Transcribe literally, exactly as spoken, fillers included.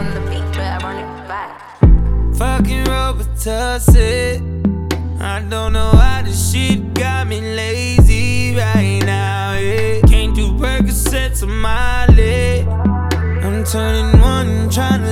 the beat, but I run it back. Fucking Robitussin. I don't know why this shit got me lazy right now, yeah. Can't do Percocets on my leg. I'm turning one, trying to